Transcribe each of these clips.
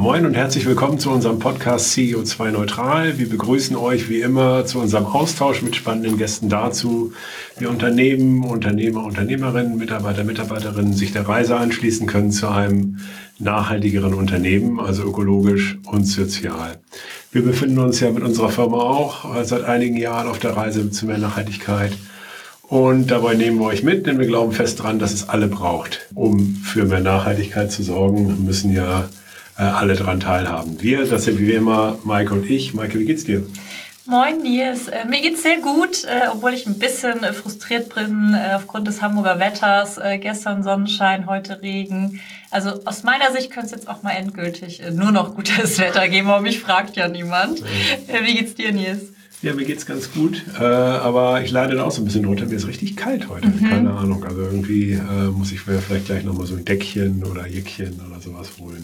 Moin und herzlich willkommen zu unserem Podcast CO2 Neutral. Wir begrüßen euch wie immer zu unserem Austausch mit spannenden Gästen dazu, wie Unternehmen, Unternehmer, Unternehmerinnen, Mitarbeiter, Mitarbeiterinnen sich der Reise anschließen können zu einem nachhaltigeren Unternehmen, also ökologisch und sozial. Wir befinden uns ja mit unserer Firma auch seit einigen Jahren auf der Reise zu mehr Nachhaltigkeit. Und dabei nehmen wir euch mit, denn wir glauben fest daran, dass es alle braucht. Um für mehr Nachhaltigkeit zu sorgen, müssen ja alle daran teilhaben. Das sind wie immer Maike und ich. Maike, wie geht's dir? Moin Nils, mir geht's sehr gut, obwohl ich ein bisschen frustriert bin aufgrund des Hamburger Wetters. Gestern Sonnenschein, heute Regen. Also aus meiner Sicht könnte es jetzt auch mal endgültig nur noch gutes Wetter geben, aber mich fragt ja niemand. Wie geht's dir, Nils? Ja, mir geht's ganz gut, aber ich leide da auch so ein bisschen drunter. Mir ist richtig kalt heute, keine Ahnung. Also irgendwie muss ich mir vielleicht gleich nochmal so ein Deckchen oder Jäckchen oder sowas holen.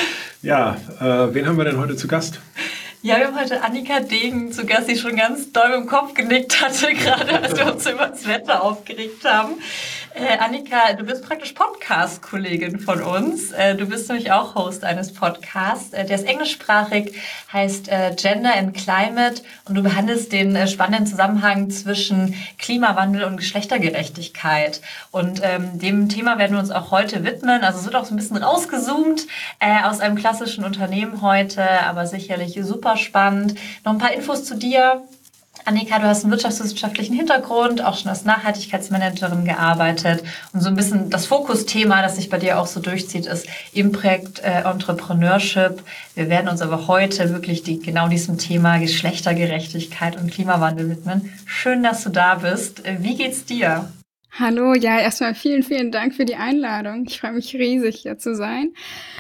Ja, wen haben wir denn heute zu Gast? Ja, wir haben heute Annika Degen zu Gast, die schon ganz doll im Kopf genickt hatte, gerade als wir uns über das Wetter aufgeregt haben. Annika, du bist praktisch Podcast-Kollegin von uns. Du bist nämlich auch Host eines Podcasts. Der ist englischsprachig, heißt Gender and Climate und du behandelst den spannenden Zusammenhang zwischen Klimawandel und Geschlechtergerechtigkeit. Und dem Thema werden wir uns auch heute widmen. Also es wird auch so ein bisschen rausgezoomt aus einem klassischen Unternehmen heute, aber sicherlich super spannend. Noch ein paar Infos zu dir. Annika, du hast einen wirtschaftswissenschaftlichen Hintergrund, auch schon als Nachhaltigkeitsmanagerin gearbeitet und so ein bisschen das Fokusthema, das sich bei dir auch so durchzieht, ist Impact Entrepreneurship. Wir werden uns aber heute wirklich genau diesem Thema Geschlechtergerechtigkeit und Klimawandel widmen. Schön, dass du da bist. Wie geht's dir? Hallo, ja, erstmal vielen, vielen Dank für die Einladung. Ich freue mich riesig, hier zu sein.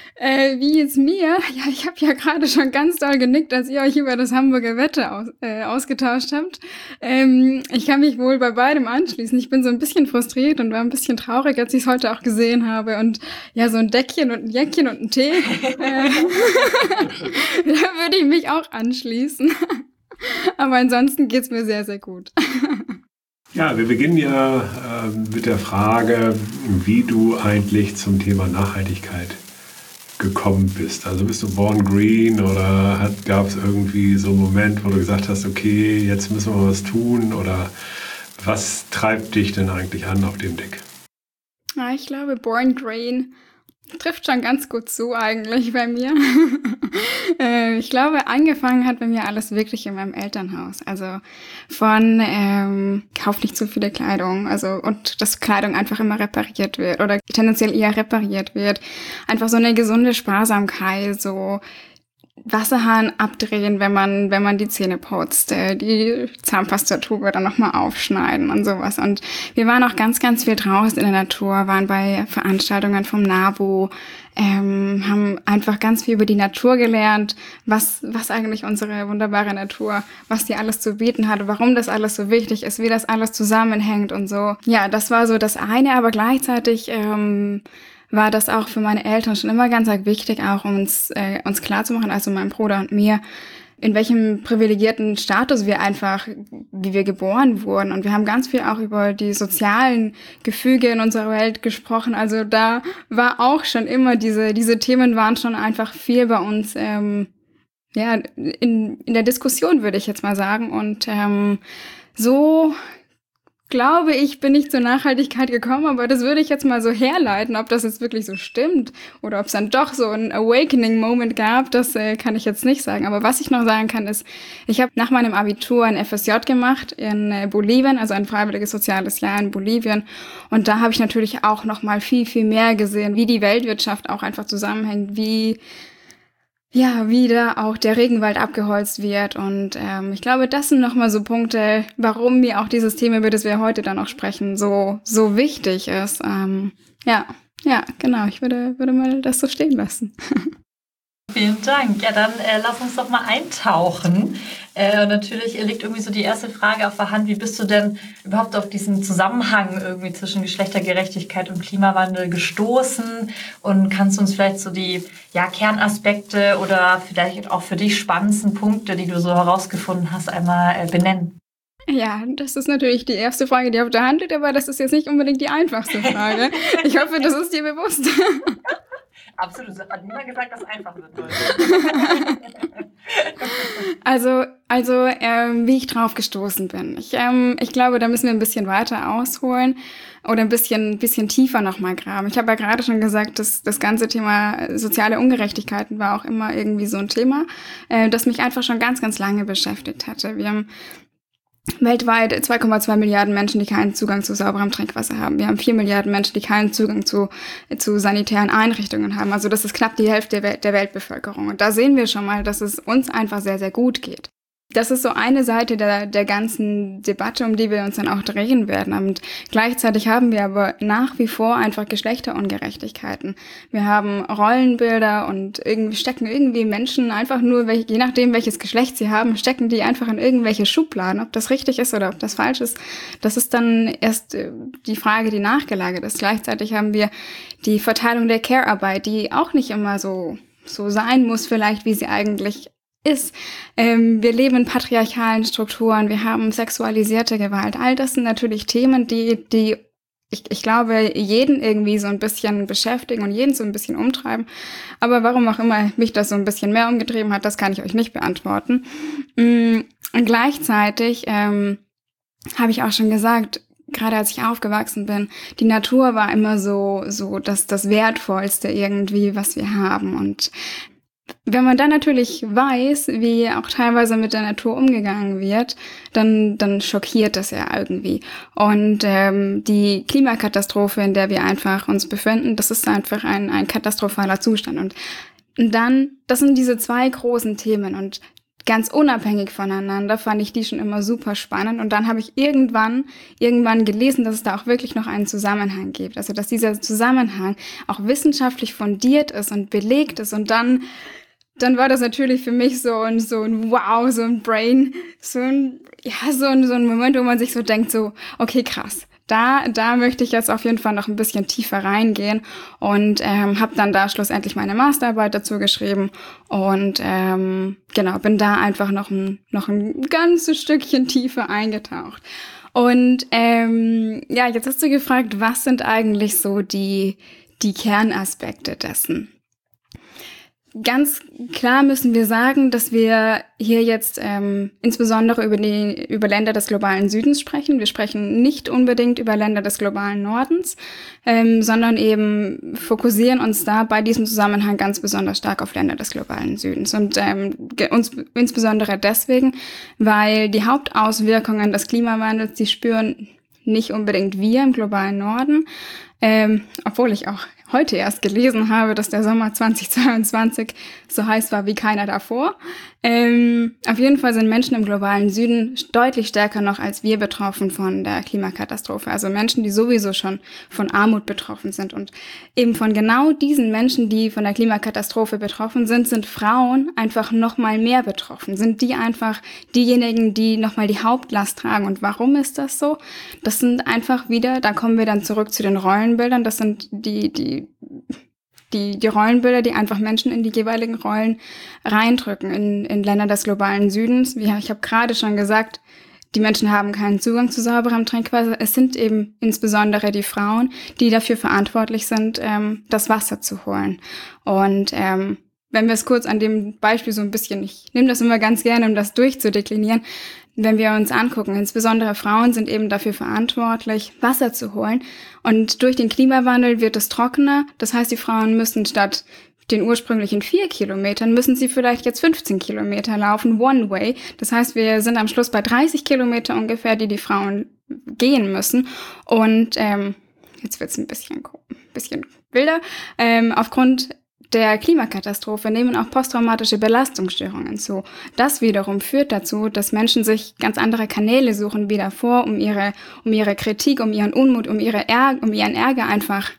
Wie es mir? Ja, ich habe ja gerade schon ganz doll genickt, als ihr euch über das Hamburger Wetter ausgetauscht habt. Ich kann mich wohl bei beidem anschließen. Ich bin so ein bisschen frustriert und war ein bisschen traurig, als ich es heute auch gesehen habe. Und ja, so ein Deckchen und ein Jäckchen und ein Tee, da würde ich mich auch anschließen. Aber ansonsten geht's mir sehr, sehr gut. Ja, wir beginnen ja mit der Frage, wie du eigentlich zum Thema Nachhaltigkeit gekommen bist. Also bist du born green oder gab es irgendwie so einen Moment, wo du gesagt hast, okay, jetzt müssen wir was tun oder was treibt dich denn eigentlich an auf dem Deck? Ja, ich glaube, born green trifft schon ganz gut zu eigentlich bei mir. Ich glaube, angefangen hat bei mir alles wirklich in meinem Elternhaus. Also von kauf nicht zu viele Kleidung, und dass Kleidung einfach immer repariert wird oder tendenziell eher repariert wird. Einfach so eine gesunde Sparsamkeit, so Wasserhahn abdrehen, wenn man die Zähne putzt, die Zahnpastatube dann nochmal aufschneiden und sowas. Und wir waren auch ganz, ganz viel draußen in der Natur, waren bei Veranstaltungen vom NABU, haben einfach ganz viel über die Natur gelernt, was eigentlich unsere wunderbare Natur, was die alles zu bieten hat, warum das alles so wichtig ist, wie das alles zusammenhängt und so. Ja, das war so das eine, aber gleichzeitig war das auch für meine Eltern schon immer ganz wichtig, auch uns klarzumachen, also meinem Bruder und mir, in welchem privilegierten Status wir einfach, wie wir geboren wurden. Und wir haben ganz viel auch über die sozialen Gefüge in unserer Welt gesprochen. Also da war auch schon immer, diese Themen waren schon einfach viel bei uns, in der Diskussion, würde ich jetzt mal sagen. Und so glaube ich, bin ich zur Nachhaltigkeit gekommen, aber das würde ich jetzt mal so herleiten, ob das jetzt wirklich so stimmt oder ob es dann doch so ein Awakening-Moment gab, das kann ich jetzt nicht sagen. Aber was ich noch sagen kann, ist, ich habe nach meinem Abitur ein FSJ gemacht in Bolivien, also ein freiwilliges soziales Jahr in Bolivien. Und da habe ich natürlich auch noch mal viel, viel mehr gesehen, wie die Weltwirtschaft auch einfach zusammenhängt, wie da auch der Regenwald abgeholzt wird. Und ich glaube, das sind nochmal so Punkte, warum mir auch dieses Thema, über das wir heute dann noch sprechen, so wichtig ist. Genau, ich würde mal das so stehen lassen. Vielen Dank. Ja, dann lass uns doch mal eintauchen. Natürlich liegt irgendwie so die erste Frage auf der Hand. Wie bist du denn überhaupt auf diesen Zusammenhang irgendwie zwischen Geschlechtergerechtigkeit und Klimawandel gestoßen? Und kannst du uns vielleicht so die Kernaspekte oder vielleicht auch für dich spannendsten Punkte, die du so herausgefunden hast, einmal benennen? Ja, das ist natürlich die erste Frage, die auf der Hand liegt, aber das ist jetzt nicht unbedingt die einfachste Frage. Ich hoffe, das ist dir bewusst. Absolut, es hat niemand gesagt, dass es einfach wird. Wie ich drauf gestoßen bin. Ich glaube, da müssen wir ein bisschen weiter ausholen oder ein bisschen tiefer nochmal graben. Ich habe ja gerade schon gesagt, dass das ganze Thema soziale Ungerechtigkeiten war auch immer irgendwie so ein Thema, das mich einfach schon ganz, ganz lange beschäftigt hatte. Wir haben weltweit 2,2 Milliarden Menschen, die keinen Zugang zu sauberem Trinkwasser haben. Wir haben 4 Milliarden Menschen, die keinen Zugang zu sanitären Einrichtungen haben. Also das ist knapp die Hälfte der Weltbevölkerung. Und da sehen wir schon mal, dass es uns einfach sehr, sehr gut geht. Das ist so eine Seite der ganzen Debatte, um die wir uns dann auch drehen werden. Und gleichzeitig haben wir aber nach wie vor einfach Geschlechterungerechtigkeiten. Wir haben Rollenbilder und stecken irgendwie Menschen einfach nur, je nachdem welches Geschlecht sie haben, stecken die einfach in irgendwelche Schubladen. Ob das richtig ist oder ob das falsch ist, das ist dann erst die Frage, die nachgelagert ist. Gleichzeitig haben wir die Verteilung der Care-Arbeit, die auch nicht immer so sein muss vielleicht, wie sie eigentlich ist. Wir leben in patriarchalen Strukturen, wir haben sexualisierte Gewalt. All das sind natürlich Themen, die ich glaube, jeden irgendwie so ein bisschen beschäftigen und jeden so ein bisschen umtreiben. Aber warum auch immer mich das so ein bisschen mehr umgetrieben hat, das kann ich euch nicht beantworten. Und gleichzeitig habe ich auch schon gesagt, gerade als ich aufgewachsen bin, die Natur war immer so das Wertvollste irgendwie, was wir haben. Und wenn man dann natürlich weiß, wie auch teilweise mit der Natur umgegangen wird, dann schockiert das ja irgendwie. Und die Klimakatastrophe, in der wir einfach uns befinden, das ist einfach ein katastrophaler Zustand. Und dann, das sind diese zwei großen Themen und ganz unabhängig voneinander fand ich die schon immer super spannend. Und dann habe ich irgendwann gelesen, dass es da auch wirklich noch einen Zusammenhang gibt. Also dass dieser Zusammenhang auch wissenschaftlich fundiert ist und belegt ist. Und dann war das natürlich für mich so ein Wow, so ein Brain, so ein Moment, wo man sich so denkt, so, okay, krass. Da möchte ich jetzt auf jeden Fall noch ein bisschen tiefer reingehen und habe dann da schlussendlich meine Masterarbeit dazu geschrieben und bin da einfach noch ein ganzes Stückchen tiefer eingetaucht. Und jetzt hast du gefragt, was sind eigentlich so die Kernaspekte dessen? Ganz klar müssen wir sagen, dass wir hier jetzt insbesondere über Länder des globalen Südens sprechen. Wir sprechen nicht unbedingt über Länder des globalen Nordens, sondern eben fokussieren uns da bei diesem Zusammenhang ganz besonders stark auf Länder des globalen Südens. Und uns insbesondere deswegen, weil die Hauptauswirkungen des Klimawandels, die spüren nicht unbedingt wir im globalen Norden, obwohl ich auch heute erst gelesen habe, dass der Sommer 2022 so heiß war wie keiner davor. Auf jeden Fall sind Menschen im globalen Süden deutlich stärker noch als wir betroffen von der Klimakatastrophe. Also Menschen, die sowieso schon von Armut betroffen sind. Und eben von genau diesen Menschen, die von der Klimakatastrophe betroffen sind Frauen einfach noch mal mehr betroffen. Sind die einfach diejenigen, die noch mal die Hauptlast tragen. Und warum ist das so? Das sind einfach wieder, da kommen wir dann zurück zu den Rollenbildern. Das sind die Rollenbilder, die einfach Menschen in die jeweiligen Rollen reindrücken in Ländern des globalen Südens. Ich habe gerade schon gesagt, die Menschen haben keinen Zugang zu sauberem Trinkwasser. Es sind eben insbesondere die Frauen, die dafür verantwortlich sind, das Wasser zu holen. Und wenn wir es kurz an dem Beispiel so ein bisschen, ich nehme das immer ganz gerne, um das durchzudeklinieren, wenn wir uns angucken, insbesondere Frauen sind eben dafür verantwortlich, Wasser zu holen. Und durch den Klimawandel wird es trockener. Das heißt, die Frauen müssen statt den ursprünglichen 4 Kilometern, müssen sie vielleicht jetzt 15 Kilometer laufen, one way. Das heißt, wir sind am Schluss bei 30 Kilometer ungefähr, die Frauen gehen müssen. Und jetzt wird es ein bisschen wilder. Aufgrund der Klimakatastrophe nehmen auch posttraumatische Belastungsstörungen zu. Das wiederum führt dazu, dass Menschen sich ganz andere Kanäle suchen wie davor, um ihre Kritik, um ihren Unmut, um ihren Ärger einfach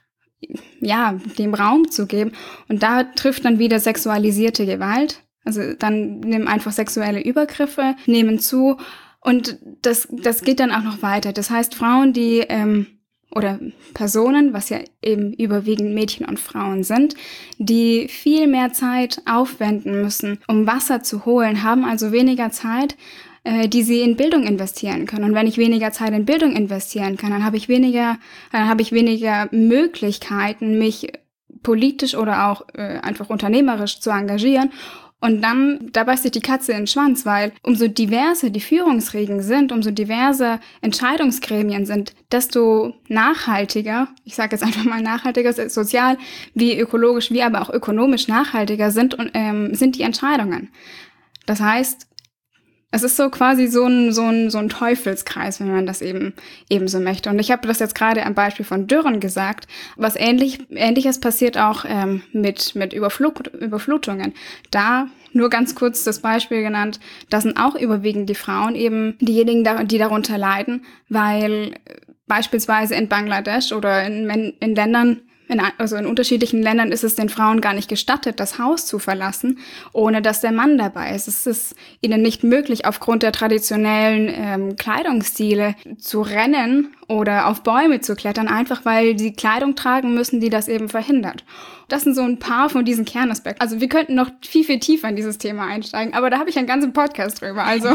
dem Raum zu geben. Und da trifft dann wieder sexualisierte Gewalt. Also dann nehmen einfach sexuelle Übergriffe, nehmen zu. Und das geht dann auch noch weiter. Das heißt, Frauen, die oder Personen, was ja eben überwiegend Mädchen und Frauen sind, die viel mehr Zeit aufwenden müssen, um Wasser zu holen, haben also weniger Zeit, die sie in Bildung investieren können. Und wenn ich weniger Zeit in Bildung investieren kann, dann habe ich weniger Möglichkeiten, mich politisch oder auch einfach unternehmerisch zu engagieren. Und dann, da beißt sich die Katze in den Schwanz, weil umso diverser die Führungsriegen sind, umso diverser Entscheidungsgremien sind, desto nachhaltiger, ich sage jetzt einfach mal nachhaltiger, sozial wie ökologisch, wie aber auch ökonomisch nachhaltiger sind die Entscheidungen. Das heißt, es ist so quasi so ein Teufelskreis, wenn man das eben so möchte. Und ich habe das jetzt gerade am Beispiel von Dürren gesagt. Was Ähnliches passiert auch mit Überflutungen. Da nur ganz kurz das Beispiel genannt, da sind auch überwiegend die Frauen eben diejenigen, die darunter leiden, weil beispielsweise in Bangladesch oder in Ländern, also in unterschiedlichen Ländern ist es den Frauen gar nicht gestattet, das Haus zu verlassen, ohne dass der Mann dabei ist. Es ist ihnen nicht möglich, aufgrund der traditionellen Kleidungsstile zu rennen oder auf Bäume zu klettern, einfach weil sie Kleidung tragen müssen, die das eben verhindert. Das sind so ein paar von diesen Kernaspekten. Also wir könnten noch viel, viel tiefer in dieses Thema einsteigen, aber da habe ich einen ganzen Podcast drüber. Also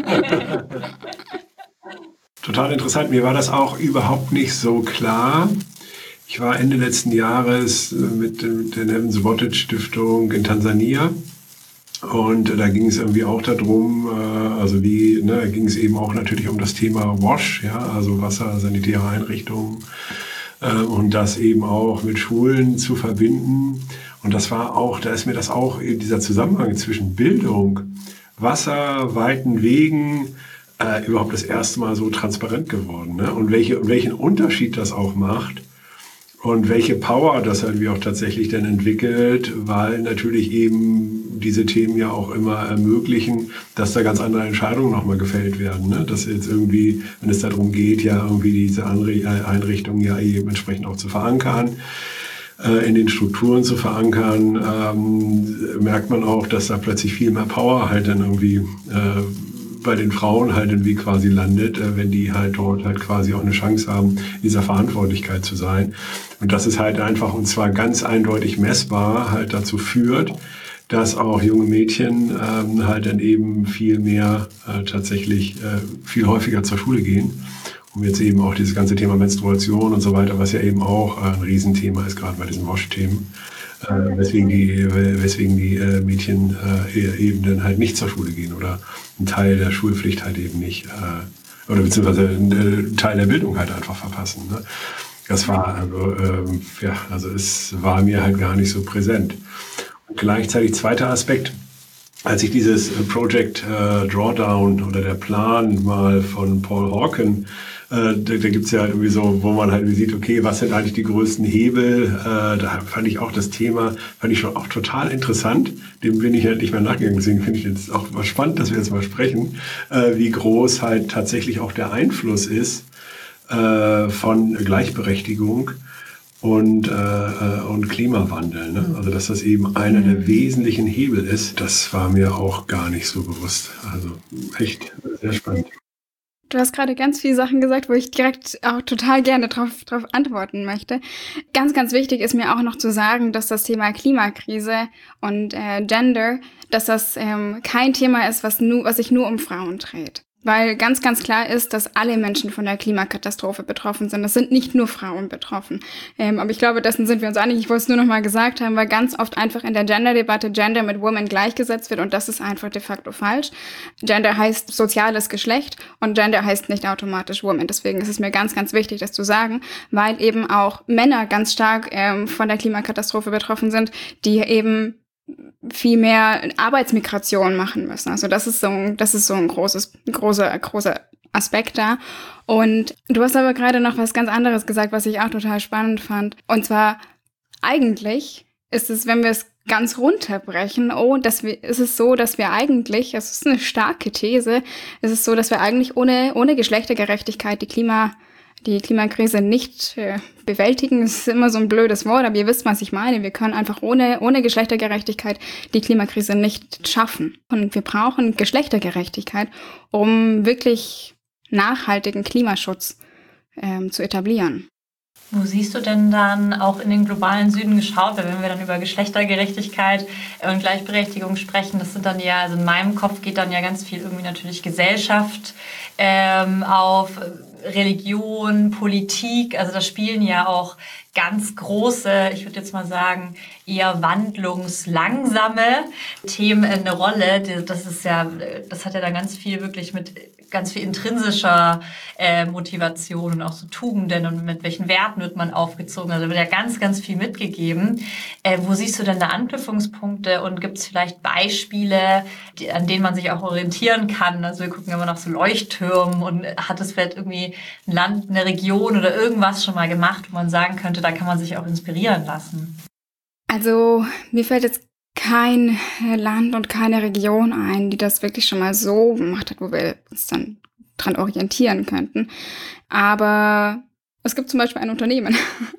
total interessant. Mir war das auch überhaupt nicht so klar. Ich war Ende letzten Jahres mit der Nevin Subotic Stiftung in Tansania und da ging es irgendwie auch darum, da ging es eben auch natürlich um das Thema WASH, ja, also Wasser, sanitäre Einrichtungen und das eben auch mit Schulen zu verbinden. Und da ist mir das auch in dieser Zusammenhang zwischen Bildung, Wasser, weiten Wegen überhaupt das erste Mal so transparent geworden, ne? Und welchen Unterschied das auch macht. Und welche Power das irgendwie auch tatsächlich dann entwickelt, weil natürlich eben diese Themen ja auch immer ermöglichen, dass da ganz andere Entscheidungen nochmal gefällt werden. Ne? Dass jetzt irgendwie, wenn es darum geht, ja irgendwie diese Einrichtungen ja eben entsprechend auch zu verankern, in den Strukturen zu verankern, merkt man auch, dass da plötzlich viel mehr Power halt dann irgendwie bei den Frauen halt irgendwie quasi landet, wenn die halt dort halt quasi auch eine Chance haben, in dieser Verantwortlichkeit zu sein. Und das ist halt einfach, und zwar ganz eindeutig messbar, halt dazu führt, dass auch junge Mädchen halt dann eben viel mehr tatsächlich viel häufiger zur Schule gehen. Um jetzt eben auch dieses ganze Thema Menstruation und so weiter, was ja eben auch ein Riesenthema ist, gerade bei diesen WASH-Themen. Weswegen die Mädchen eben dann halt nicht zur Schule gehen oder einen Teil der Schulpflicht halt eben nicht, oder beziehungsweise einen Teil der Bildung halt einfach verpassen. Ne? Das war es war mir halt gar nicht so präsent. Und gleichzeitig zweiter Aspekt, als ich dieses Project Drawdown oder der Plan mal von Paul Hawken, da gibt's ja irgendwie so, wo man halt sieht, okay, was sind eigentlich die größten Hebel? Da fand ich auch das Thema, fand ich schon auch total interessant. Dem bin ich halt nicht mehr nachgegangen. Deswegen finde ich jetzt auch mal spannend, dass wir jetzt mal sprechen, wie groß halt tatsächlich auch der Einfluss ist von Gleichberechtigung und Klimawandel. Ne? Also dass das eben einer der wesentlichen Hebel ist, das war mir auch gar nicht so bewusst. Also echt sehr spannend. Du hast gerade ganz viele Sachen gesagt, wo ich direkt auch total gerne drauf antworten möchte. Ganz, ganz wichtig ist mir auch noch zu sagen, dass das Thema Klimakrise und Gender, dass das kein Thema ist, was sich nur um Frauen dreht. Weil ganz, ganz klar ist, dass alle Menschen von der Klimakatastrophe betroffen sind. Es sind nicht nur Frauen betroffen. Aber ich glaube, dessen sind wir uns einig. Ich wollte es nur noch mal gesagt haben, weil ganz oft einfach in der Gender-Debatte Gender mit Woman gleichgesetzt wird und das ist einfach de facto falsch. Gender heißt soziales Geschlecht und Gender heißt nicht automatisch Woman. Deswegen ist es mir ganz, ganz wichtig, das zu sagen, weil eben auch Männer ganz stark von der Klimakatastrophe betroffen sind, die eben viel mehr Arbeitsmigration machen müssen. Also das ist so ein großer Aspekt da. Und du hast aber gerade noch was ganz anderes gesagt, was ich auch total spannend fand. Und zwar eigentlich ist es, wenn wir es ganz runterbrechen, es ist so, dass wir eigentlich, es ist eine starke These, es ist so, dass wir eigentlich ohne Geschlechtergerechtigkeit die Klimakrise nicht bewältigen. Das ist immer so ein blödes Wort, aber ihr wisst, was ich meine. Wir können einfach ohne Geschlechtergerechtigkeit die Klimakrise nicht schaffen. Und wir brauchen Geschlechtergerechtigkeit, um wirklich nachhaltigen Klimaschutz zu etablieren. Wo siehst du denn dann auch in den globalen Süden geschaut, weil wenn wir dann über Geschlechtergerechtigkeit und Gleichberechtigung sprechen, das sind dann ja, also in meinem Kopf geht dann ja ganz viel irgendwie natürlich Gesellschaft auf Religion, Politik, also da spielen ja auch ganz große, ich würde jetzt mal sagen, eher wandlungslangsame Themen eine Rolle. Das hat ja dann ganz viel wirklich mit ganz viel intrinsischer Motivation und auch so Tugenden und mit welchen Werten wird man aufgezogen. Also wird ja ganz, ganz viel mitgegeben. Wo siehst du denn da Anknüpfungspunkte und gibt es vielleicht Beispiele, an denen man sich auch orientieren kann? Also wir gucken immer nach so Leuchttürmen und hat es vielleicht irgendwie ein Land, eine Region oder irgendwas schon mal gemacht, wo man sagen könnte, da kann man sich auch inspirieren lassen? Also mir fällt jetzt kein Land und keine Region ein, die das wirklich schon mal so gemacht hat, wo wir uns dann dran orientieren könnten. Aber es gibt zum Beispiel ein Unternehmen,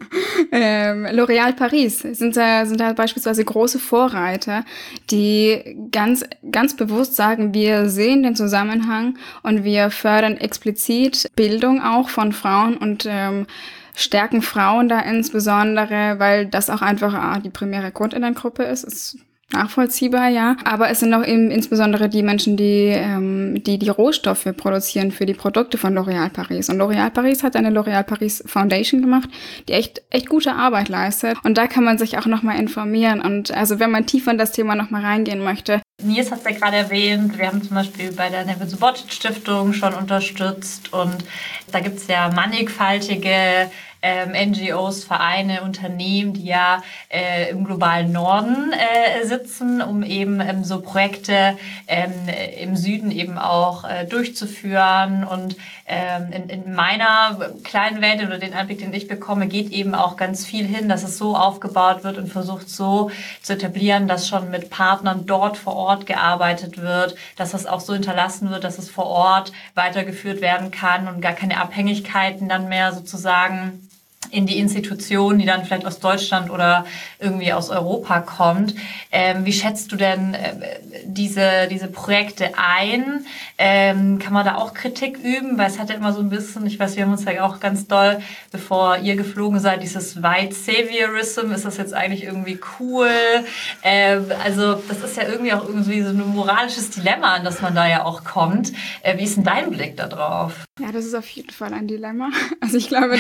L'Oréal Paris, sind da beispielsweise große Vorreiter, die ganz, ganz bewusst sagen, wir sehen den Zusammenhang und wir fördern explizit Bildung auch von Frauen und stärken Frauen da insbesondere, weil das auch einfach die primäre Kundinnengruppe ist nachvollziehbar, ja. Aber es sind auch eben insbesondere die Menschen, die Rohstoffe produzieren für die Produkte von L'Oréal Paris. Und L'Oréal Paris hat eine L'Oréal Paris Foundation gemacht, die echt gute Arbeit leistet. Und da kann man sich auch nochmal informieren. Und also wenn man tiefer in das Thema nochmal reingehen möchte. Nils hat es ja gerade erwähnt, wir haben zum Beispiel bei der Neville Subotic Stiftung schon unterstützt. Und da gibt es ja mannigfaltige NGOs, Vereine, Unternehmen, die ja im globalen Norden sitzen, um eben so Projekte im Süden eben auch durchzuführen. Und in meiner kleinen Welt oder den Einblick, den ich bekomme, geht eben auch ganz viel hin, dass es so aufgebaut wird und versucht so zu etablieren, dass schon mit Partnern dort vor Ort gearbeitet wird, dass das auch so hinterlassen wird, dass es vor Ort weitergeführt werden kann und gar keine Abhängigkeiten dann mehr sozusagen in die Institution, die dann vielleicht aus Deutschland oder irgendwie aus Europa kommt. Wie schätzt du denn diese Projekte ein? Kann man da auch Kritik üben? Weil es hat ja immer so ein bisschen, ich weiß, wir haben uns ja auch ganz doll, bevor ihr geflogen seid, dieses White Saviorism, ist das jetzt eigentlich irgendwie cool? Also das ist ja irgendwie auch irgendwie so ein moralisches Dilemma, an das man da ja auch kommt. Wie ist denn dein Blick da drauf? Ja, das ist auf jeden Fall ein Dilemma. Also ich glaube,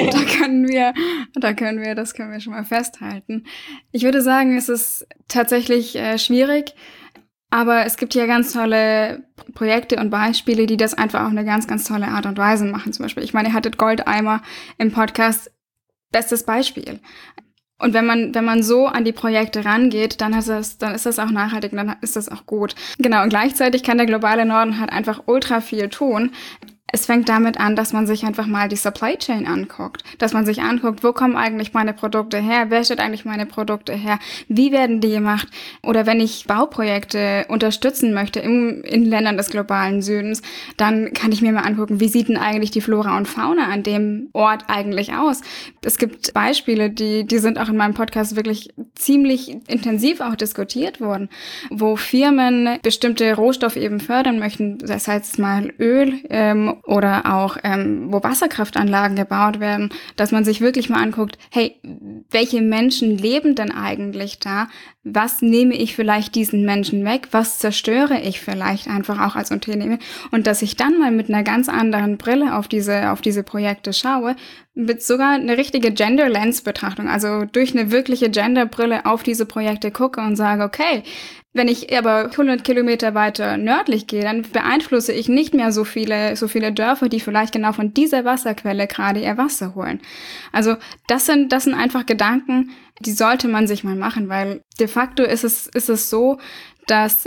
das können wir schon mal festhalten. Ich würde sagen, es ist tatsächlich schwierig, aber es gibt ja ganz tolle Projekte und Beispiele, die das einfach auf eine ganz, ganz tolle Art und Weise machen. Zum Beispiel, ich meine, ihr hattet Goldeimer im Podcast, bestes Beispiel. Und wenn man so an die Projekte rangeht, dann ist das auch nachhaltig und dann ist das auch gut. Genau, und gleichzeitig kann der globale Norden halt einfach ultra viel tun. Es fängt damit an, dass man sich einfach mal die Supply Chain anguckt. Dass man sich anguckt, wo kommen eigentlich meine Produkte her? Wer stellt eigentlich meine Produkte her? Wie werden die gemacht? Oder wenn ich Bauprojekte unterstützen möchte in Ländern des globalen Südens, dann kann ich mir mal angucken, wie sieht denn eigentlich die Flora und Fauna an dem Ort eigentlich aus? Es gibt Beispiele, die sind auch in meinem Podcast wirklich ziemlich intensiv auch diskutiert worden, wo Firmen bestimmte Rohstoffe eben fördern möchten, das heißt mal Öl, oder auch, wo Wasserkraftanlagen gebaut werden, dass man sich wirklich mal anguckt, hey, welche Menschen leben denn eigentlich da? Was nehme ich vielleicht diesen Menschen weg? Was zerstöre ich vielleicht einfach auch als Unternehmen? Und dass ich dann mal mit einer ganz anderen Brille auf diese Projekte schaue, mit sogar eine richtige Gender-Lens-Betrachtung, also durch eine wirkliche Gender-Brille auf diese Projekte gucke und sage, okay, wenn ich aber 100 Kilometer weiter nördlich gehe, dann beeinflusse ich nicht mehr so viele Dörfer, die vielleicht genau von dieser Wasserquelle gerade ihr Wasser holen. Also das sind einfach Gedanken, die sollte man sich mal machen, weil de facto ist es so, dass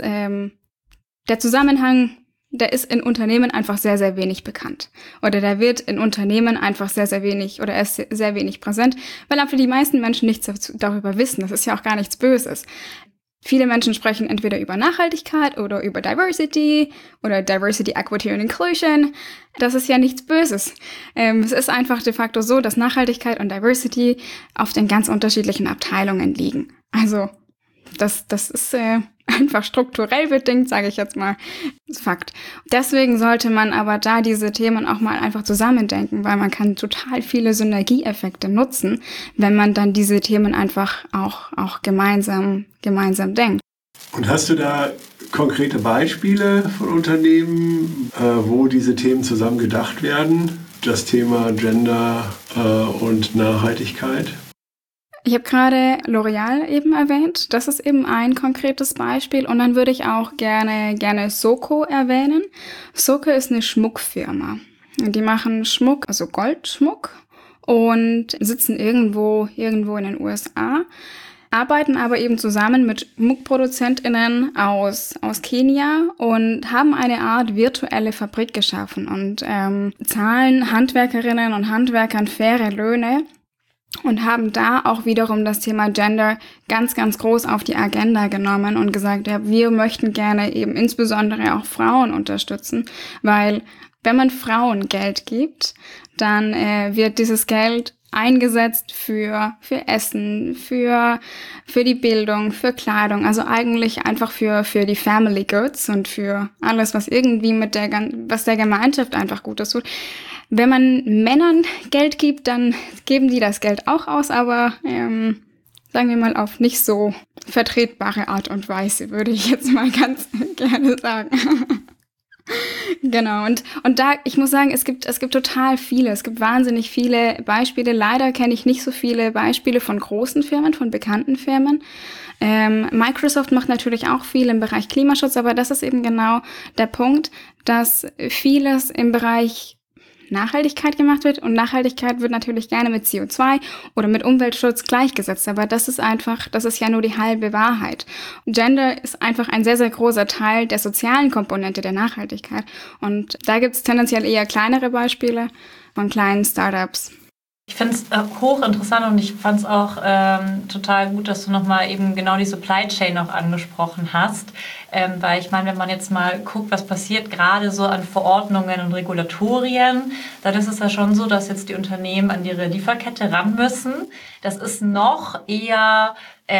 der Zusammenhang, der ist in Unternehmen einfach sehr, sehr wenig bekannt. Oder der wird in Unternehmen einfach sehr, sehr wenig oder er ist sehr wenig präsent, weil einfach die meisten Menschen nichts darüber wissen. Das ist ja auch gar nichts Böses. Viele Menschen sprechen entweder über Nachhaltigkeit oder über Diversity oder Diversity, Equity und Inclusion. Das ist ja nichts Böses. Es ist einfach de facto so, dass Nachhaltigkeit und Diversity auf den ganz unterschiedlichen Abteilungen liegen. Also das ist einfach strukturell bedingt, sage ich jetzt mal. Das ist Fakt. Deswegen sollte man aber da diese Themen auch mal einfach zusammendenken, weil man kann total viele Synergieeffekte nutzen, wenn man dann diese Themen einfach auch gemeinsam denkt. Und hast du da konkrete Beispiele von Unternehmen, wo diese Themen zusammen gedacht werden? das Thema Gender und Nachhaltigkeit? Ich habe gerade L'Oreal eben erwähnt. Das ist eben ein konkretes Beispiel. Und dann würde ich auch gerne Soko erwähnen. Soko ist eine Schmuckfirma. Die machen Schmuck, also Goldschmuck, und sitzen irgendwo in den USA, arbeiten aber eben zusammen mit Schmuckproduzentinnen aus Kenia und haben eine Art virtuelle Fabrik geschaffen und zahlen Handwerkerinnen und Handwerkern faire Löhne und haben da auch wiederum das Thema Gender ganz, ganz groß auf die Agenda genommen und gesagt, ja, wir möchten gerne eben insbesondere auch Frauen unterstützen, weil wenn man Frauen Geld gibt, dann wird dieses Geld eingesetzt für Essen, für die Bildung, für Kleidung, also eigentlich einfach für die Family Goods und für alles, was irgendwie was der Gemeinschaft einfach Gutes tut. Wenn man Männern Geld gibt, dann geben die das Geld auch aus, aber sagen wir mal auf nicht so vertretbare Art und Weise, würde ich jetzt mal ganz gerne sagen. Genau, und da, ich muss sagen, es gibt total viele, es gibt wahnsinnig viele Beispiele. Leider kenne ich nicht so viele Beispiele von großen Firmen, von bekannten Firmen. Microsoft macht natürlich auch viel im Bereich Klimaschutz, aber das ist eben genau der Punkt, dass vieles im Bereich Nachhaltigkeit gemacht wird und Nachhaltigkeit wird natürlich gerne mit CO2 oder mit Umweltschutz gleichgesetzt, aber das ist ja nur die halbe Wahrheit. Gender ist einfach ein sehr, sehr großer Teil der sozialen Komponente der Nachhaltigkeit und da gibt es tendenziell eher kleinere Beispiele von kleinen Startups. Ich finde es hochinteressant und ich fand es auch total gut, dass du nochmal eben genau die Supply Chain noch angesprochen hast. Weil ich meine, wenn man jetzt mal guckt, was passiert gerade so an Verordnungen und Regulatorien, dann ist es ja schon so, dass jetzt die Unternehmen an ihre Lieferkette ran müssen. Das ist noch eher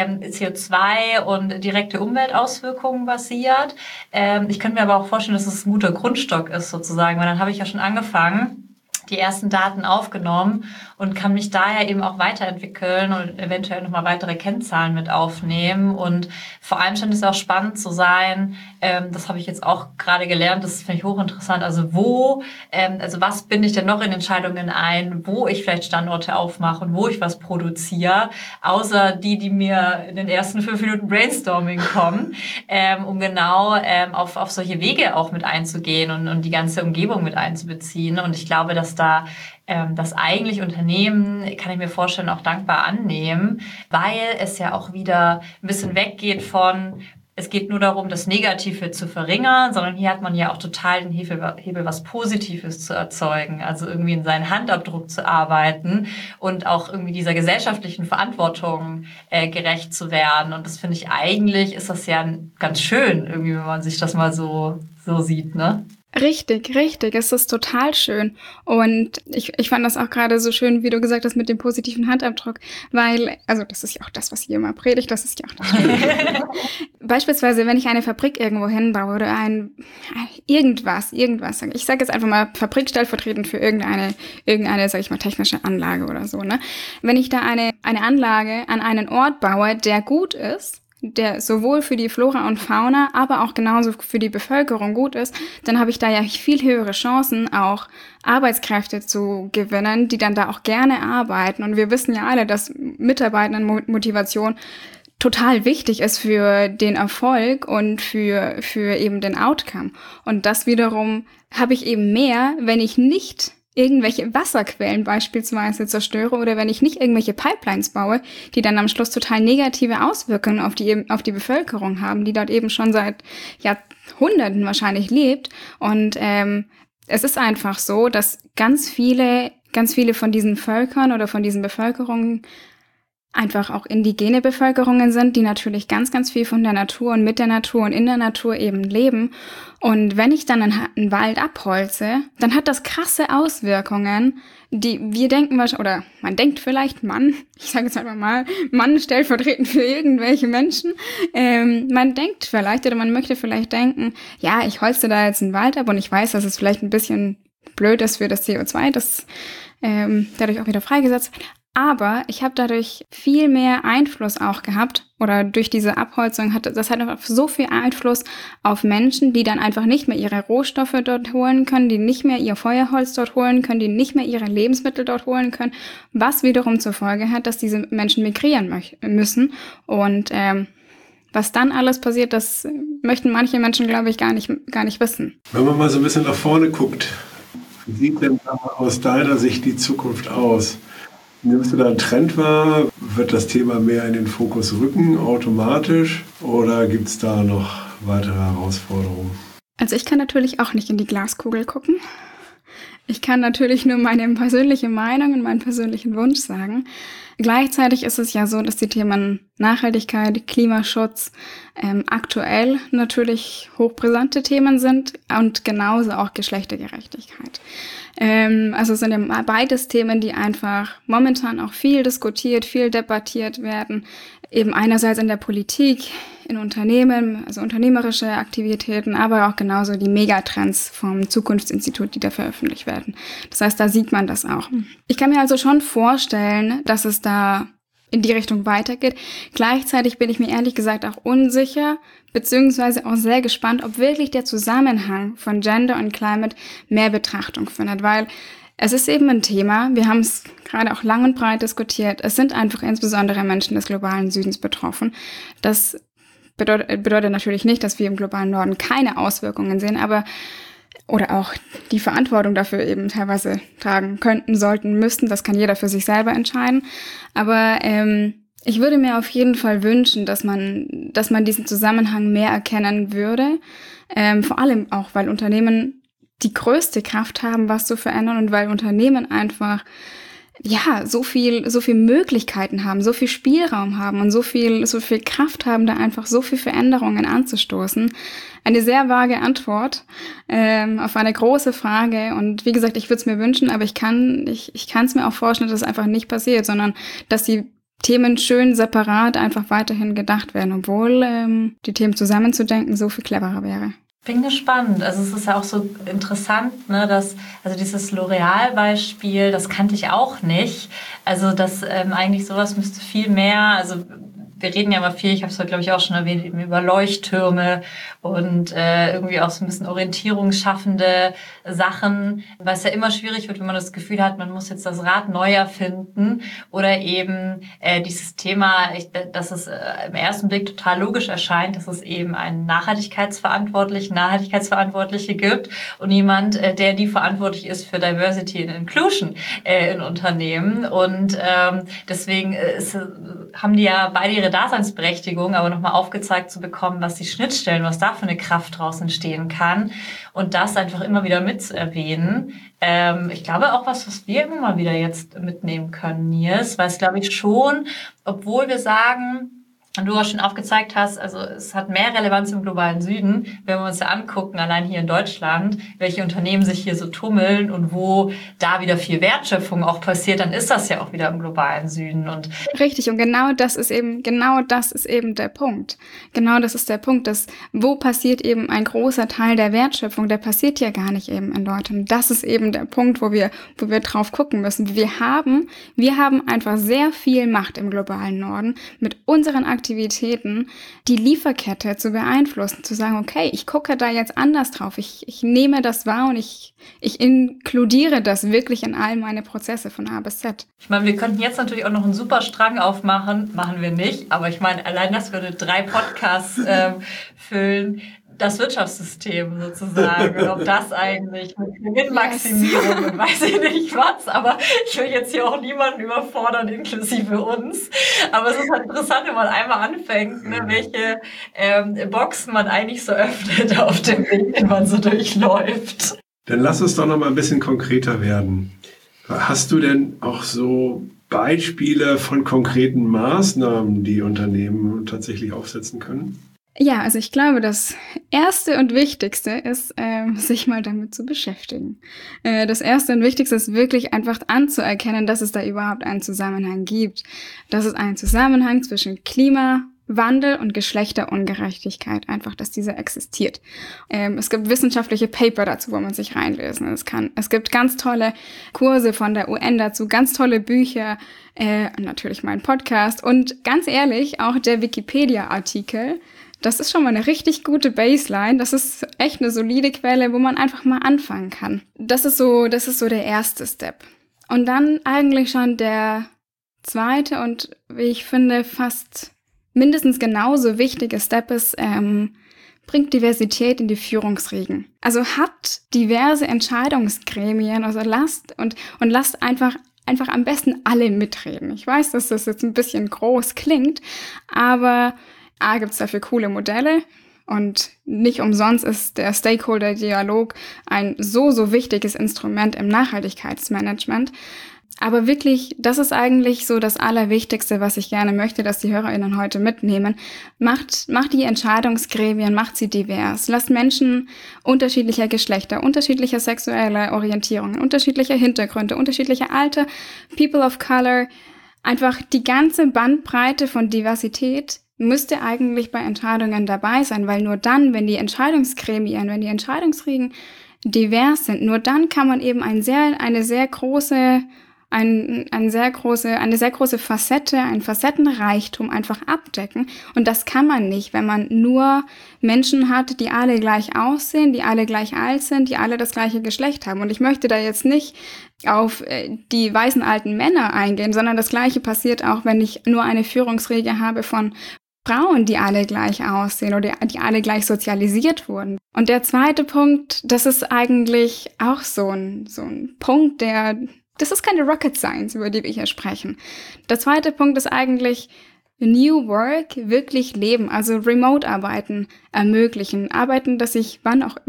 CO2 und direkte Umweltauswirkungen basiert. Ich könnte mir aber auch vorstellen, dass es ein guter Grundstock ist sozusagen, weil dann habe ich ja schon angefangen, die ersten Daten aufgenommen und kann mich daher eben auch weiterentwickeln und eventuell nochmal weitere Kennzahlen mit aufnehmen. Und vor allem scheint es auch spannend zu sein, das habe ich jetzt auch gerade gelernt, das finde ich hochinteressant, also was binde ich denn noch in Entscheidungen ein, wo ich vielleicht Standorte aufmache und wo ich was produziere, außer die mir in den ersten 5 Minuten Brainstorming kommen, um genau auf solche Wege auch mit einzugehen und die ganze Umgebung mit einzubeziehen. Und ich glaube, dass da das eigentlich Unternehmen, kann ich mir vorstellen, auch dankbar annehmen, weil es ja auch wieder ein bisschen weggeht von, es geht nur darum, das Negative zu verringern, sondern hier hat man ja auch total den Hebel, was Positives zu erzeugen, also irgendwie in seinen Handabdruck zu arbeiten und auch irgendwie dieser gesellschaftlichen Verantwortung gerecht zu werden. Und das finde ich eigentlich, ist das ja ganz schön, irgendwie, wenn man sich das mal so sieht, ne? Richtig. Es ist total schön. Und ich fand das auch gerade so schön, wie du gesagt hast, mit dem positiven Handabdruck, weil, also das ist ja auch das, was ihr immer predigt, das ist ja auch das Schöne. Beispielsweise, wenn ich eine Fabrik irgendwo hinbaue oder irgendwas, ich sage jetzt einfach mal Fabrik stellvertretend für irgendeine, sag ich mal, technische Anlage oder so, ne? Wenn ich da eine Anlage an einen Ort baue, der gut ist, der sowohl für die Flora und Fauna, aber auch genauso für die Bevölkerung gut ist, dann habe ich da ja viel höhere Chancen, auch Arbeitskräfte zu gewinnen, die dann da auch gerne arbeiten. Und wir wissen ja alle, dass Mitarbeitendenmotivation total wichtig ist für den Erfolg und für eben den Outcome. Und das wiederum habe ich eben mehr, wenn ich nicht irgendwelche Wasserquellen beispielsweise zerstöre oder wenn ich nicht irgendwelche Pipelines baue, die dann am Schluss total negative Auswirkungen auf die Bevölkerung haben, die dort eben schon seit Jahrhunderten wahrscheinlich lebt. Und es ist einfach so, dass ganz viele von diesen Völkern oder von diesen Bevölkerungen einfach auch indigene Bevölkerungen sind, die natürlich ganz, ganz viel von der Natur und mit der Natur und in der Natur eben leben. Und wenn ich dann einen Wald abholze, dann hat das krasse Auswirkungen, die wir denken, oder man denkt vielleicht, ich sage jetzt einfach mal, Mann stellvertretend für irgendwelche Menschen, man denkt vielleicht oder man möchte vielleicht denken, ja, ich holze da jetzt einen Wald ab und ich weiß, dass es vielleicht ein bisschen blöd ist für das CO2, das dadurch auch wieder freigesetzt wird. Aber ich habe dadurch viel mehr Einfluss auch gehabt, oder durch diese Abholzung hat einfach so viel Einfluss auf Menschen, die dann einfach nicht mehr ihre Rohstoffe dort holen können, die nicht mehr ihr Feuerholz dort holen können, die nicht mehr ihre Lebensmittel dort holen können, was wiederum zur Folge hat, dass diese Menschen migrieren müssen. Und was dann alles passiert, das möchten manche Menschen, glaube ich, gar nicht wissen. Wenn man mal so ein bisschen nach vorne guckt, wie sieht denn aus deiner Sicht die Zukunft aus? Nimmst du da einen Trend wahr? Wird das Thema mehr in den Fokus rücken, automatisch? Oder gibt es da noch weitere Herausforderungen? Also ich kann natürlich auch nicht in die Glaskugel gucken. Ich kann natürlich nur meine persönliche Meinung und meinen persönlichen Wunsch sagen. Gleichzeitig ist es ja so, dass die Themen Nachhaltigkeit, Klimaschutz aktuell natürlich hochbrisante Themen sind und genauso auch Geschlechtergerechtigkeit. Also es sind ja beides Themen, die einfach momentan auch viel diskutiert, viel debattiert werden. Eben einerseits in der Politik, in Unternehmen, also unternehmerische Aktivitäten, aber auch genauso die Megatrends vom Zukunftsinstitut, die da veröffentlicht werden. Das heißt, da sieht man das auch. Ich kann mir also schon vorstellen, dass es da in die Richtung weitergeht. Gleichzeitig bin ich mir ehrlich gesagt auch unsicher, beziehungsweise auch sehr gespannt, ob wirklich der Zusammenhang von Gender und Climate mehr Betrachtung findet, weil es ist eben ein Thema, wir haben es gerade auch lang und breit diskutiert, es sind einfach insbesondere Menschen des globalen Südens betroffen. Das bedeutet natürlich nicht, dass wir im globalen Norden keine Auswirkungen sehen, aber oder auch die Verantwortung dafür eben teilweise tragen könnten, sollten, müssten. Das kann jeder für sich selber entscheiden. Aber ich würde mir auf jeden Fall wünschen, dass man diesen Zusammenhang mehr erkennen würde. Vor allem auch, weil Unternehmen die größte Kraft haben, was zu verändern und weil Unternehmen einfach so viel Möglichkeiten haben, so viel Spielraum haben und so viel Kraft haben, da einfach so viel Veränderungen anzustoßen. Eine sehr vage Antwort auf eine große Frage. Und wie gesagt, ich würde es mir wünschen, aber ich kann es mir auch vorstellen, dass es einfach nicht passiert, sondern dass die Themen schön separat einfach weiterhin gedacht werden, obwohl die Themen zusammenzudenken so viel cleverer wäre. Bin gespannt. Also es ist ja auch so interessant, ne, dass dieses L'Oreal-Beispiel, das kannte ich auch nicht. Also dass eigentlich sowas müsste viel mehr, also wir reden ja immer viel, ich habe es heute, glaube ich, auch schon erwähnt, eben über Leuchttürme und irgendwie auch so ein bisschen orientierungsschaffende Sachen, weil es ja immer schwierig wird, wenn man das Gefühl hat, man muss jetzt das Rad neu erfinden oder eben dieses Thema, dass es im ersten Blick total logisch erscheint, dass es eben einen Nachhaltigkeitsverantwortliche gibt und jemand, der die verantwortlich ist für Diversity and Inclusion in Unternehmen. Und deswegen haben die ja beide ihre Daseinsberechtigung, aber nochmal aufgezeigt zu bekommen, was die Schnittstellen, was da für eine Kraft draus entstehen kann und das einfach immer wieder mitzuerwähnen. Ich glaube auch was wir immer wieder jetzt mitnehmen können, Nils, weil es glaube ich schon, obwohl wir sagen, und du auch schon aufgezeigt hast, also es hat mehr Relevanz im globalen Süden, wenn wir uns ja angucken, allein hier in Deutschland, welche Unternehmen sich hier so tummeln und wo da wieder viel Wertschöpfung auch passiert, dann ist das ja auch wieder im globalen Süden. Und richtig, und genau das ist eben der Punkt. Genau das ist der Punkt, dass wo passiert eben ein großer Teil der Wertschöpfung, der passiert ja gar nicht eben in Deutschland. Das ist eben der Punkt, wo wir drauf gucken müssen. Wir haben einfach sehr viel Macht im globalen Norden mit unseren Aktivitäten, die Lieferkette zu beeinflussen, zu sagen, okay, ich gucke da jetzt anders drauf, ich nehme das wahr und ich inkludiere das wirklich in all meine Prozesse von A bis Z. Ich meine, wir könnten jetzt natürlich auch noch einen super Strang aufmachen, machen wir nicht, aber ich meine, allein das würde 3 Podcasts füllen. Das Wirtschaftssystem sozusagen und ob das eigentlich mit Gewinnmaximierung und weiß ich nicht was, aber ich will jetzt hier auch niemanden überfordern, inklusive uns. Aber es ist halt interessant, wenn man einmal anfängt, ne, welche Boxen man eigentlich so öffnet auf dem Weg, den man so durchläuft. Dann lass uns doch noch mal ein bisschen konkreter werden. Hast du denn auch so Beispiele von konkreten Maßnahmen, die Unternehmen tatsächlich aufsetzen können? Ja, also ich glaube, das Erste und Wichtigste ist, sich mal damit zu beschäftigen. Das Erste und Wichtigste ist wirklich einfach anzuerkennen, dass es da überhaupt einen Zusammenhang gibt. Dass es einen Zusammenhang zwischen Klima, Wandel und Geschlechterungerechtigkeit, einfach, dass diese existiert. Es gibt wissenschaftliche Paper dazu, wo man sich reinlesen kann. Es gibt ganz tolle Kurse von der UN dazu, ganz tolle Bücher, natürlich mein Podcast und ganz ehrlich, auch der Wikipedia-Artikel. Das ist schon mal eine richtig gute Baseline. Das ist echt eine solide Quelle, wo man einfach mal anfangen kann. Das ist so der erste Step. Und dann eigentlich schon der zweite und, wie ich finde, fast mindestens genauso wichtige Step ist, bringt Diversität in die Führungsriegen. Also habt diverse Entscheidungsgremien, also lasst einfach am besten alle mitreden. Ich weiß, dass das jetzt ein bisschen groß klingt, aber gibt es dafür coole Modelle und nicht umsonst ist der Stakeholder-Dialog ein so wichtiges Instrument im Nachhaltigkeitsmanagement. Aber wirklich, das ist eigentlich so das Allerwichtigste, was ich gerne möchte, dass die HörerInnen heute mitnehmen. Macht die Entscheidungsgremien, macht sie divers. Lasst Menschen unterschiedlicher Geschlechter, unterschiedlicher sexueller Orientierungen, unterschiedlicher Hintergründe, unterschiedlicher Alter, People of Color, einfach die ganze Bandbreite von Diversität müsste eigentlich bei Entscheidungen dabei sein, weil nur dann, wenn die Entscheidungsgremien, wenn die Entscheidungsriegen divers sind, nur dann kann man eben eine sehr große Facette, einen Facettenreichtum einfach abdecken. Und das kann man nicht, wenn man nur Menschen hat, die alle gleich aussehen, die alle gleich alt sind, die alle das gleiche Geschlecht haben. Und ich möchte da jetzt nicht auf die weißen alten Männer eingehen, sondern das Gleiche passiert auch, wenn ich nur eine Führungsriege habe von Frauen, die alle gleich aussehen oder die alle gleich sozialisiert wurden. Und der zweite Punkt, das ist eigentlich auch so ein Punkt, das ist keine Rocket Science, über die wir hier sprechen. Der zweite Punkt ist eigentlich New Work, wirklich leben, also Remote-Arbeiten ermöglichen. Arbeiten, dass ich wann auch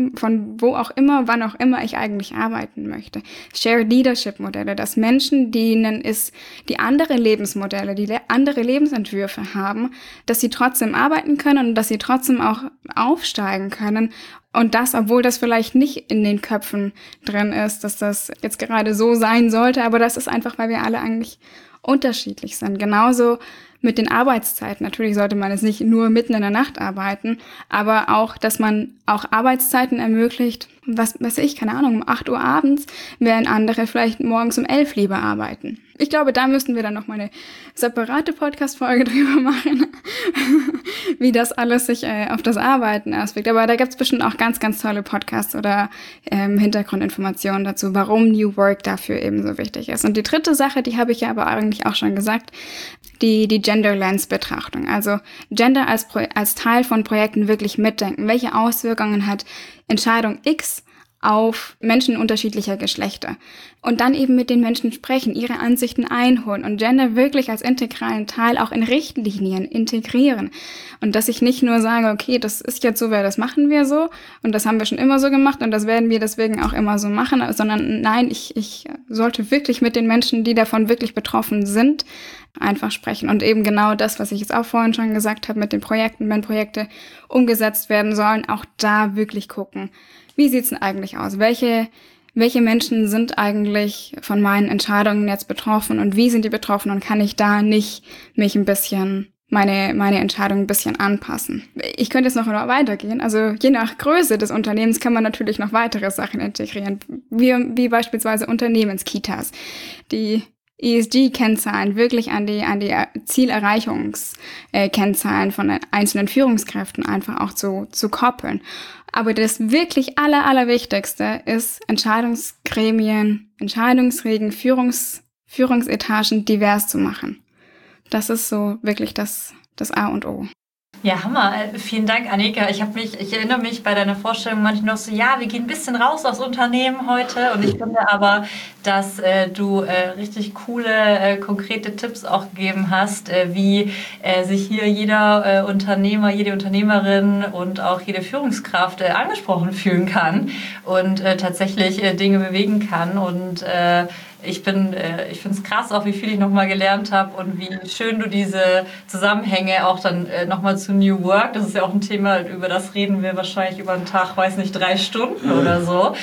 immer ich eigentlich arbeiten möchte. Shared Leadership-Modelle, dass Menschen, denen die andere Lebensmodelle, die andere Lebensentwürfe haben, dass sie trotzdem arbeiten können und dass sie trotzdem auch aufsteigen können. Und das, obwohl das vielleicht nicht in den Köpfen drin ist, dass das jetzt gerade so sein sollte, aber das ist einfach, weil wir alle eigentlich unterschiedlich sind. Genauso mit den Arbeitszeiten. Natürlich sollte man es nicht nur mitten in der Nacht arbeiten, aber auch, dass man auch Arbeitszeiten ermöglicht, was weiß ich, keine Ahnung, um 8 Uhr abends, während andere vielleicht morgens um 11 lieber arbeiten. Ich glaube, da müssten wir dann noch mal eine separate Podcast-Folge drüber machen, wie das alles sich auf das Arbeiten auswirkt. Aber da gibt's bestimmt auch ganz, ganz tolle Podcasts oder Hintergrundinformationen dazu, warum New Work dafür eben so wichtig ist. Und die dritte Sache, die habe ich ja aber eigentlich auch schon gesagt, die Gender Lens Betrachtung. Also Gender als Teil von Projekten wirklich mitdenken. Welche Auswirkungen hat Entscheidung X auf Menschen unterschiedlicher Geschlechter? Und dann eben mit den Menschen sprechen, ihre Ansichten einholen und Gender wirklich als integralen Teil auch in Richtlinien integrieren. Und dass ich nicht nur sage, okay, das ist jetzt so, das machen wir so und das haben wir schon immer so gemacht und das werden wir deswegen auch immer so machen, sondern nein, ich sollte wirklich mit den Menschen, die davon wirklich betroffen sind, einfach sprechen. Und eben genau das, was ich jetzt auch vorhin schon gesagt habe mit den Projekten, wenn Projekte umgesetzt werden sollen, auch da wirklich gucken. Wie sieht's denn eigentlich aus? Welche Menschen sind eigentlich von meinen Entscheidungen jetzt betroffen und wie sind die betroffen und kann ich da nicht mich ein bisschen, meine Entscheidung ein bisschen anpassen? Ich könnte jetzt noch weitergehen. Also je nach Größe des Unternehmens kann man natürlich noch weitere Sachen integrieren, wie beispielsweise Unternehmenskitas, die ESG-Kennzahlen wirklich an die Zielerreichungskennzahlen von einzelnen Führungskräften einfach auch zu koppeln. Aber das wirklich Allerwichtigste ist Entscheidungsgremien, Entscheidungsriegen, Führungsetagen divers zu machen. Das ist so wirklich das A und O. Ja, Hammer. Vielen Dank, Annika. Ich erinnere mich bei deiner Vorstellung manchmal noch so, ja, wir gehen ein bisschen raus aus Unternehmen heute. Und ich finde aber, dass du richtig coole, konkrete Tipps auch gegeben hast, wie sich hier jeder Unternehmer, jede Unternehmerin und auch jede Führungskraft angesprochen fühlen kann und tatsächlich Dinge bewegen kann und Ich finde es krass, auch wie viel ich nochmal gelernt habe und wie schön du diese Zusammenhänge auch dann nochmal zu New Work, das ist ja auch ein Thema, über das reden wir wahrscheinlich über einen Tag, weiß nicht, 3 Stunden oder so,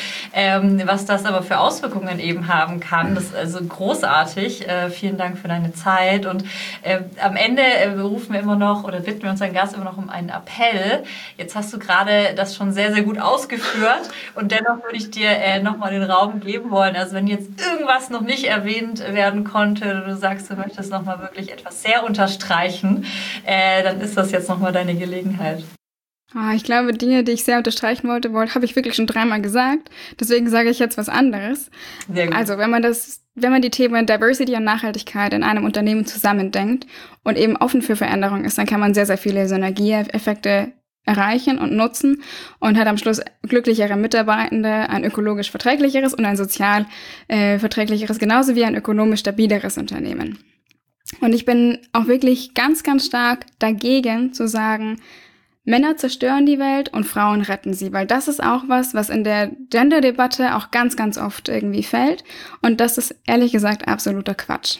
was das aber für Auswirkungen eben haben kann. Das ist also großartig. Vielen Dank für deine Zeit und am Ende rufen wir immer noch oder bitten wir unseren Gast immer noch um einen Appell. Jetzt hast du gerade das schon sehr, sehr gut ausgeführt und dennoch würde ich dir nochmal den Raum geben wollen. Also wenn jetzt irgendwas noch nicht erwähnt werden konnte, du sagst, du möchtest nochmal wirklich etwas sehr unterstreichen, dann ist das jetzt nochmal deine Gelegenheit. Ich glaube, Dinge, die ich sehr unterstreichen wollte, habe ich wirklich schon 3-mal gesagt. Deswegen sage ich jetzt was anderes. Sehr gut. Also wenn man die Themen Diversity und Nachhaltigkeit in einem Unternehmen zusammendenkt und eben offen für Veränderung ist, dann kann man sehr, sehr viele Synergieeffekte erreichen und nutzen und hat am Schluss glücklichere Mitarbeitende, ein ökologisch verträglicheres und ein sozial verträglicheres, genauso wie ein ökonomisch stabileres Unternehmen. Und ich bin auch wirklich ganz, ganz stark dagegen zu sagen, Männer zerstören die Welt und Frauen retten sie, weil das ist auch was in der Gender-Debatte auch ganz, ganz oft irgendwie fällt und das ist ehrlich gesagt absoluter Quatsch.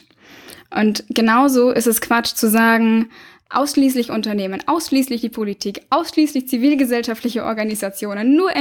Und genauso ist es Quatsch zu sagen, ausschließlich Unternehmen, ausschließlich die Politik, ausschließlich zivilgesellschaftliche Organisationen, nur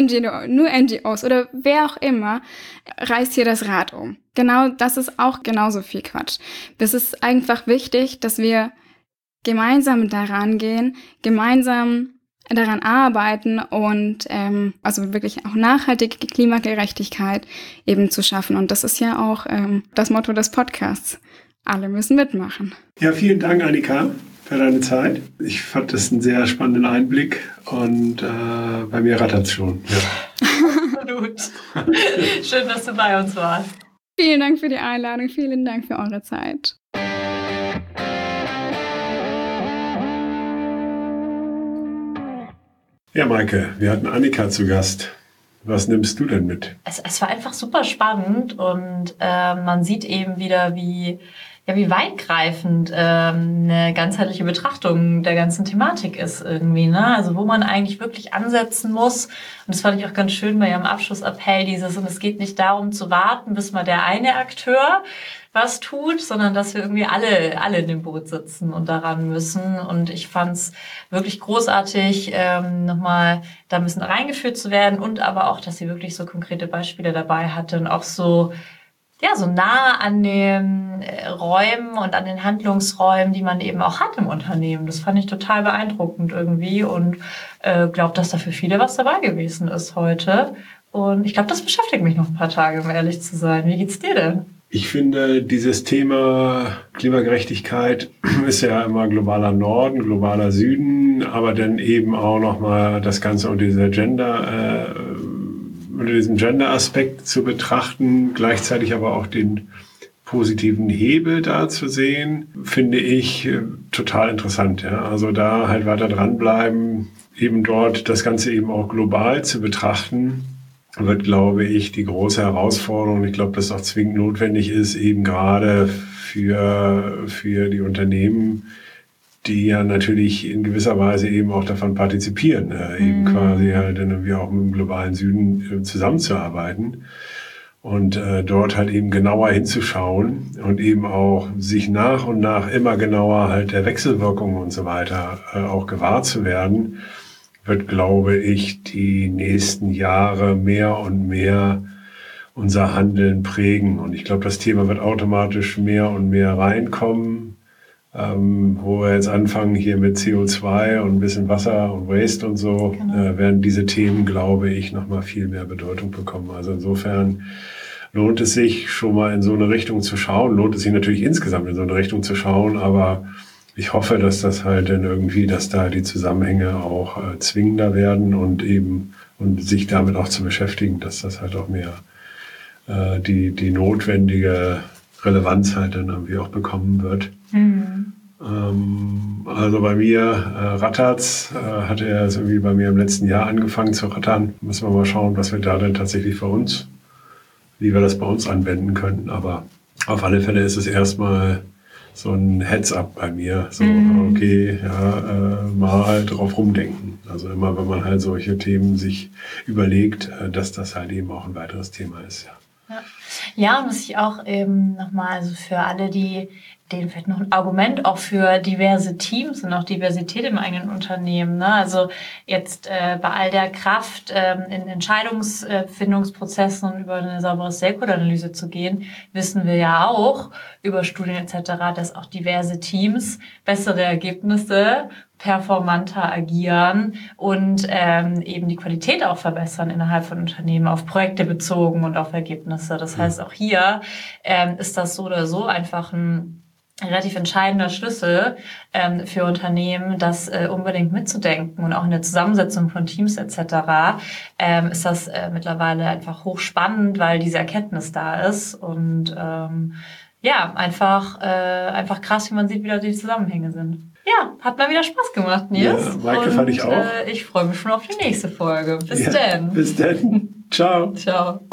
NGOs oder wer auch immer reißt hier das Rad um. Genau, das ist auch genauso viel Quatsch. Das ist einfach wichtig, dass wir gemeinsam daran gehen, gemeinsam daran arbeiten und also wirklich auch nachhaltige Klimagerechtigkeit eben zu schaffen. Und das ist ja auch das Motto des Podcasts. Alle müssen mitmachen. Ja, vielen Dank, Annika, für deine Zeit. Ich fand das einen sehr spannenden Einblick und bei mir rattert es schon. Ja. Absolut. Schön, dass du bei uns warst. Vielen Dank für die Einladung, vielen Dank für eure Zeit. Ja, Maike, wir hatten Annika zu Gast. Was nimmst du denn mit? Es war einfach super spannend und man sieht eben wieder, wie weitgreifend eine ganzheitliche Betrachtung der ganzen Thematik ist irgendwie, ne? Also wo man eigentlich wirklich ansetzen muss. Und das fand ich auch ganz schön bei ihrem Abschlussappell, und es geht nicht darum zu warten, bis mal der eine Akteur was tut, sondern dass wir irgendwie alle in dem Boot sitzen und daran müssen. Und ich fand's wirklich großartig, nochmal da ein bisschen reingeführt zu werden und aber auch, dass sie wirklich so konkrete Beispiele dabei hatte und auch so nah an den Räumen und an den Handlungsräumen, die man eben auch hat im Unternehmen. Das fand ich total beeindruckend irgendwie und glaube, dass da für viele was dabei gewesen ist heute. Und ich glaube, das beschäftigt mich noch ein paar Tage, um ehrlich zu sein. Wie geht's dir denn? Ich finde, dieses Thema Klimagerechtigkeit ist ja immer globaler Norden, globaler Süden, aber dann eben auch nochmal das Ganze unter diesem Gender-Aspekt zu betrachten, gleichzeitig aber auch den positiven Hebel da zu sehen, finde ich total interessant. Ja? Also da halt weiter dranbleiben, eben dort das Ganze eben auch global zu betrachten, wird, glaube ich, die große Herausforderung. Ich glaube, dass es auch zwingend notwendig ist, eben gerade für die Unternehmen, die ja natürlich in gewisser Weise eben auch davon partizipieren, eben quasi halt dann irgendwie auch mit dem globalen Süden zusammenzuarbeiten und dort halt eben genauer hinzuschauen und eben auch sich nach und nach immer genauer halt der Wechselwirkungen und so weiter auch gewahr zu werden, wird, glaube ich, die nächsten Jahre mehr und mehr unser Handeln prägen. Und ich glaube, das Thema wird automatisch mehr und mehr reinkommen, wo wir jetzt anfangen hier mit CO2 und ein bisschen Wasser und Waste und so, genau. Werden diese Themen, glaube ich, nochmal viel mehr Bedeutung bekommen. Also insofern lohnt es sich schon mal in so eine Richtung zu schauen, lohnt es sich natürlich insgesamt in so eine Richtung zu schauen, aber ich hoffe, dass das halt dann irgendwie, dass da die Zusammenhänge auch zwingender werden und sich damit auch zu beschäftigen, dass das halt auch mehr die notwendige Relevanz halt dann irgendwie auch bekommen wird. Mhm. Also bei mir rattert's, hatte er es irgendwie bei mir im letzten Jahr angefangen zu rattern. Müssen wir mal schauen, was wir da denn tatsächlich wie wir das bei uns anwenden können. Aber auf alle Fälle ist es erstmal so ein Heads-up bei mir. So, okay, mal drauf rumdenken. Also immer, wenn man halt solche Themen sich überlegt, dass das halt eben auch ein weiteres Thema ist. Ja. Ja, muss ich auch nochmal, also für alle, denen vielleicht noch ein Argument auch für diverse Teams und auch Diversität im eigenen Unternehmen. Ne? Also jetzt bei all der Kraft in Entscheidungsfindungsprozessen und über eine saubere Stakeholder-Analyse zu gehen, wissen wir ja auch über Studien etc., dass auch diverse Teams bessere Ergebnisse performanter agieren und eben die Qualität auch verbessern innerhalb von Unternehmen, auf Projekte bezogen und auf Ergebnisse. Das heißt, auch hier ist das so oder so einfach ein relativ entscheidender Schlüssel für Unternehmen, das unbedingt mitzudenken. Und auch in der Zusammensetzung von Teams etc. Ist das mittlerweile einfach hochspannend, weil diese Erkenntnis da ist. Und einfach krass, wie man sieht, wie da die Zusammenhänge sind. Ja, hat mal wieder Spaß gemacht, Nils. Ja, Maike, fand ich auch. Ich freue mich schon auf die nächste Folge. Bis dann. Bis dann. Ciao. Ciao.